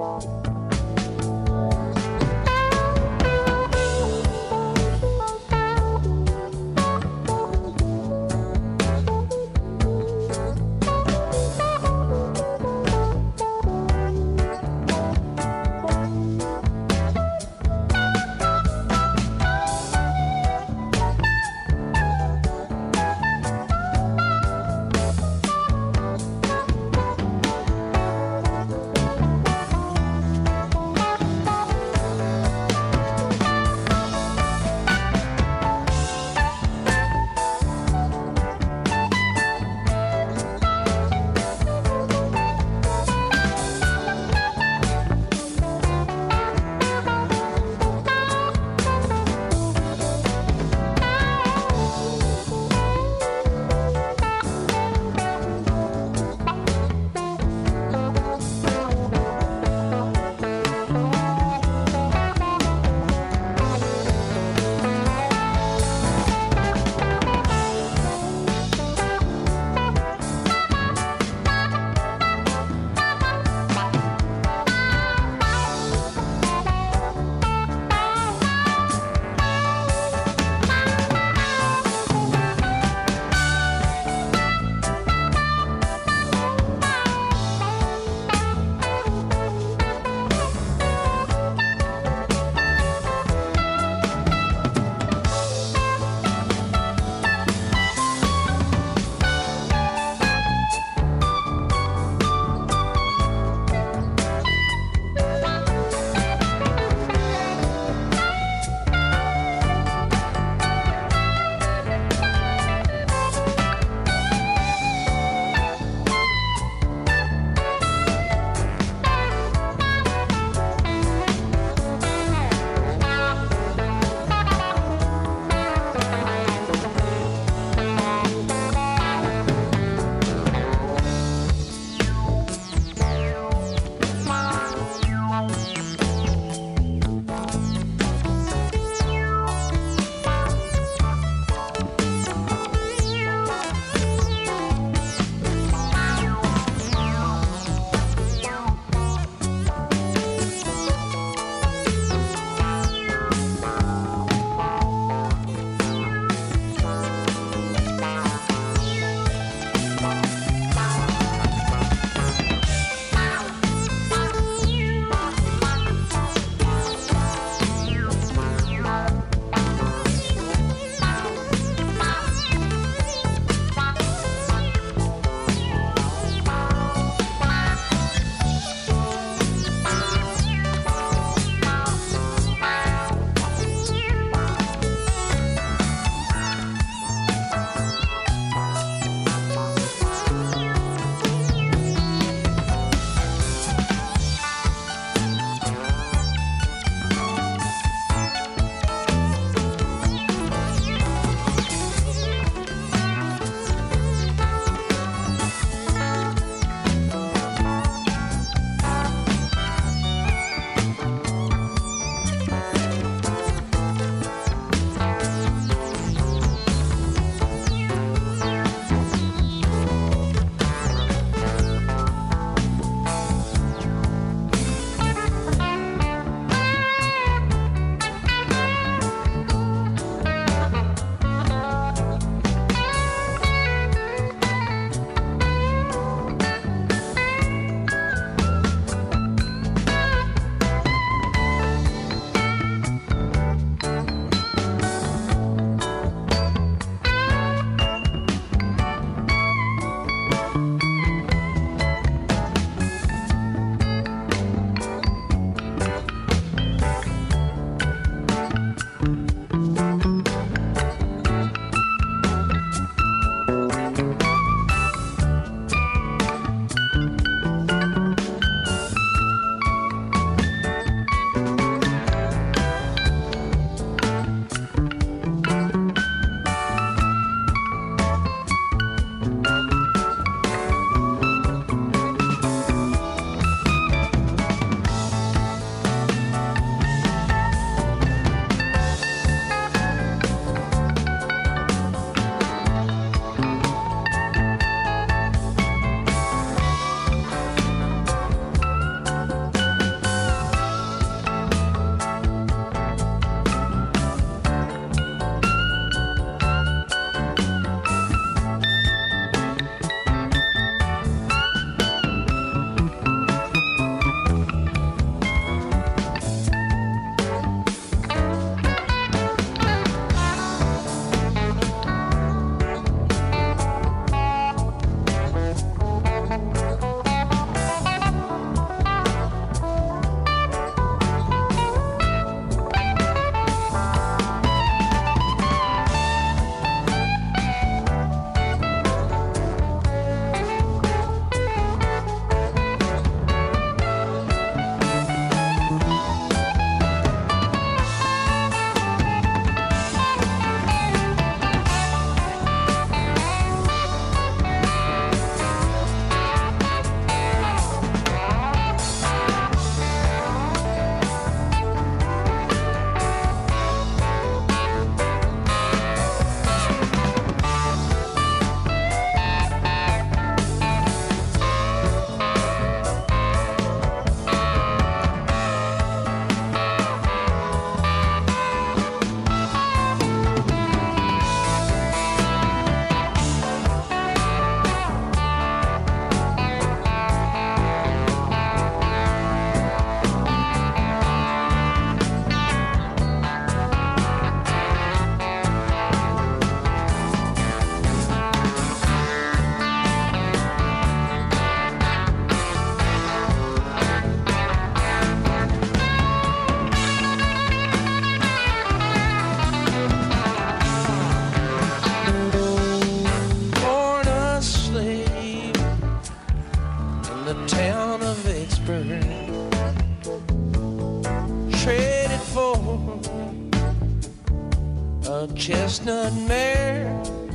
chestnut mare.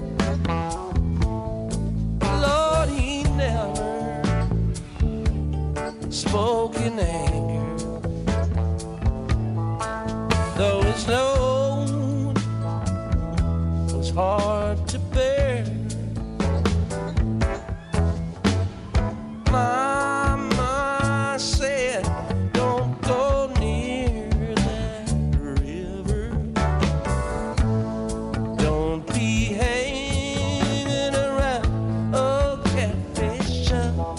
Lord, he never spoke in anger, though his load was hard to bear. Mama said, don't go near that river. Don't be hanging around a catfish shop.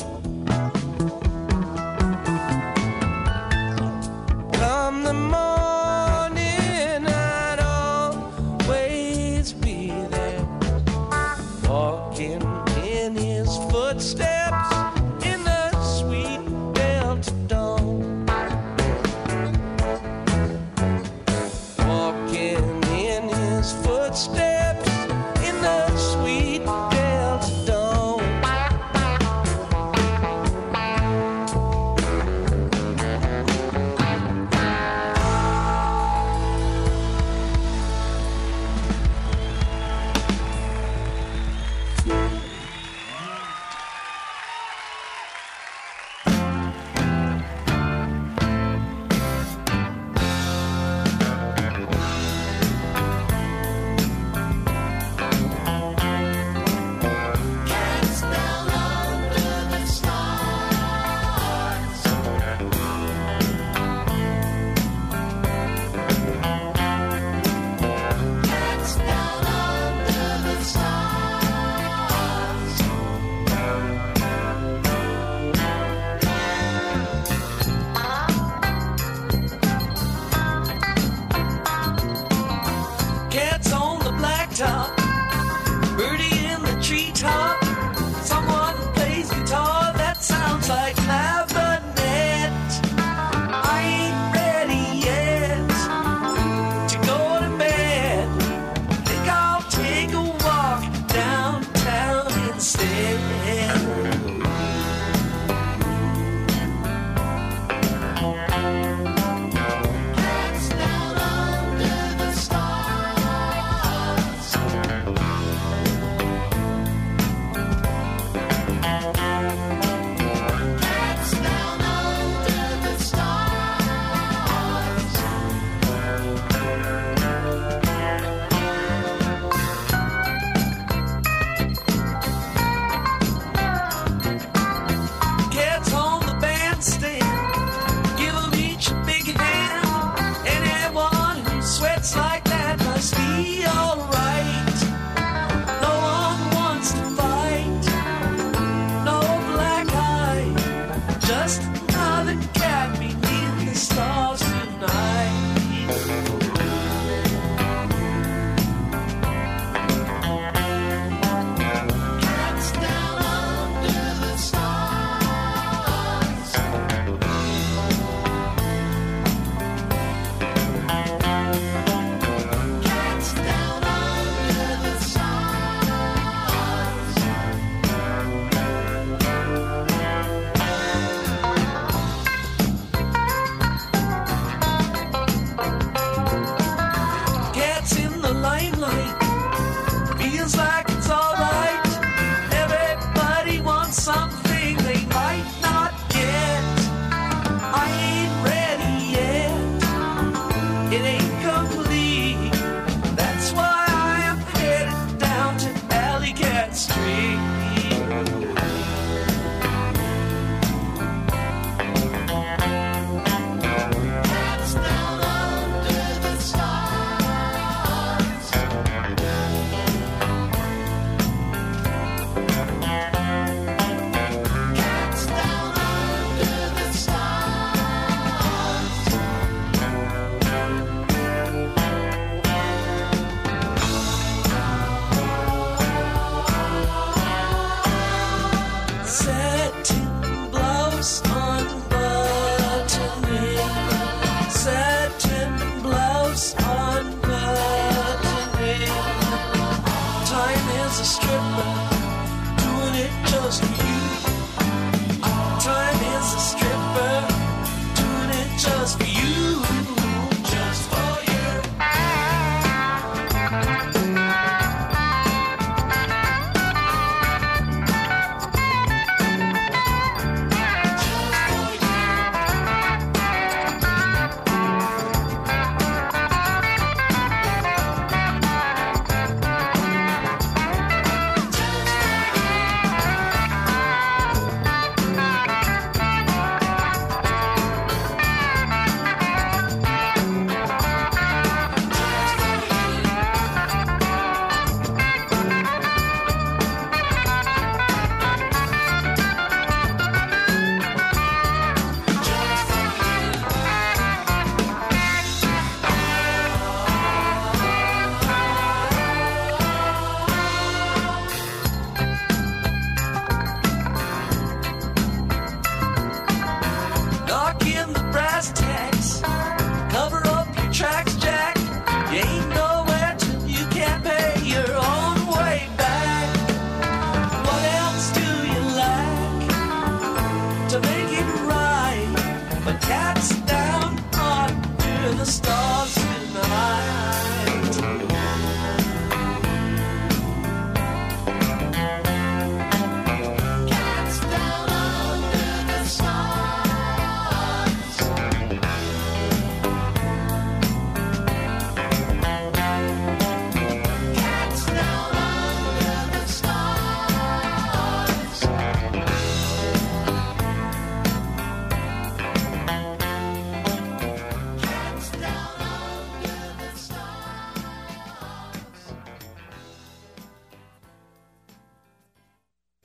Come the morning, I'd always be there, walking in his footsteps in the sweet delta dawn. Walking in his footsteps in the sweet delta dawn.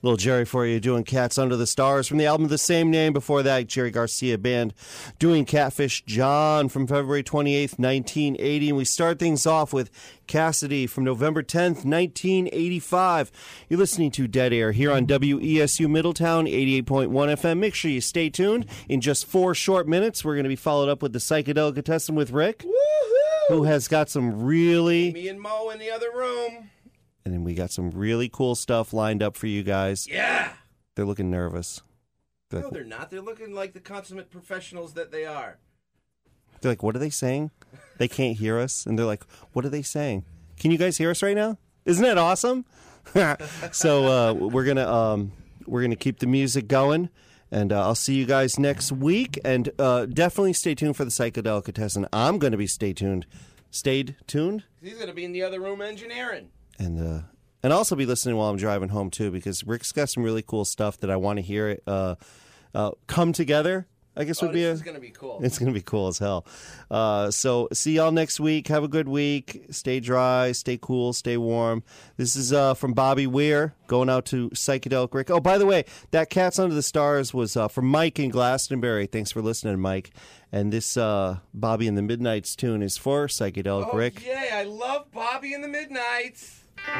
Little Jerry for you doing Cats Under the Stars from the album of the same name. Before that, Jerry Garcia Band doing Catfish John from February 28th, 1980. And we start things off with Cassidy from November 10th, 1985. You're listening to Dead Air here on WESU Middletown, 88.1 FM. Make sure you stay tuned. In just 4 short minutes, we're going to be followed up with the Psychedelic Contestant with Rick, who has got some really... Me and Mo in the other room. And then we got some really cool stuff lined up for you guys. Yeah. They're looking nervous. No, they're not. They're looking like the consummate professionals that they are. They're like, what are they saying? They can't hear us. And they're like, what are they saying? Can you guys hear us right now? Isn't that awesome? So we're gonna keep the music going. And I'll see you guys next week. And definitely stay tuned for the Psychedelic Contestant. I'm going to be stayed tuned. He's going to be in the other room engineering. And also be listening while I'm driving home, too, because Rick's got some really cool stuff that I want to hear come together, I guess would be This is going to be cool. It's going to be cool as hell. So see y'all next week. Have a good week. Stay dry, stay cool, stay warm. This is from Bobby Weir going out to Psychedelic Rick. Oh, by the way, that Cats Under the Stars was from Mike in Glastonbury. Thanks for listening, Mike. And this Bobby and the Midnights tune is for Psychedelic Rick. Oh, yeah, I love Bobby and the Midnights.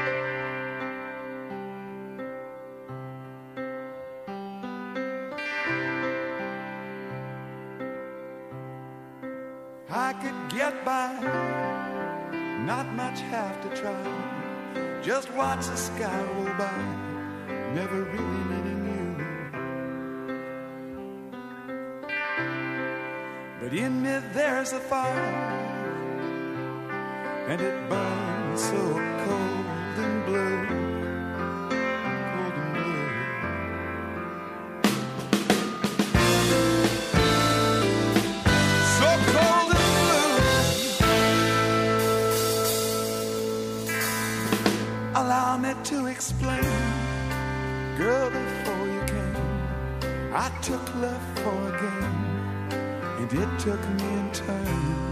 I could get by, not much have to try. Just watch the sky roll by, never really needing you. But in me there's a fire, and it burns so cold and blue, cold and blue. So cold and blue. Allow me to explain, girl, before you came, I took love for a game, and it took me in turn.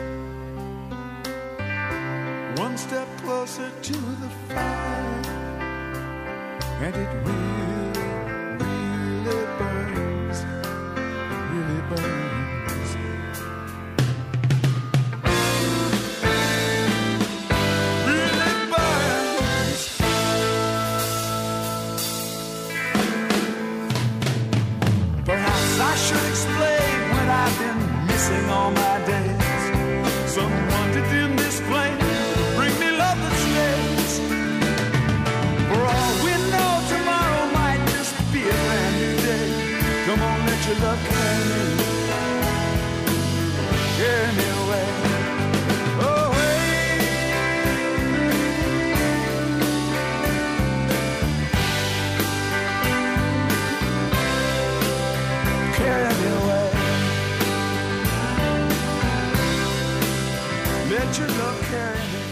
One step closer to the fire, and it really, really burns, really burns. Really burns. Perhaps I should explain what I've been missing all my days. Someone to dim this flame, bring me love that stays. For all we know, tomorrow might just be a brand new day. Come on, let your love carry me away. Away. Carry me away. Let your love carry me.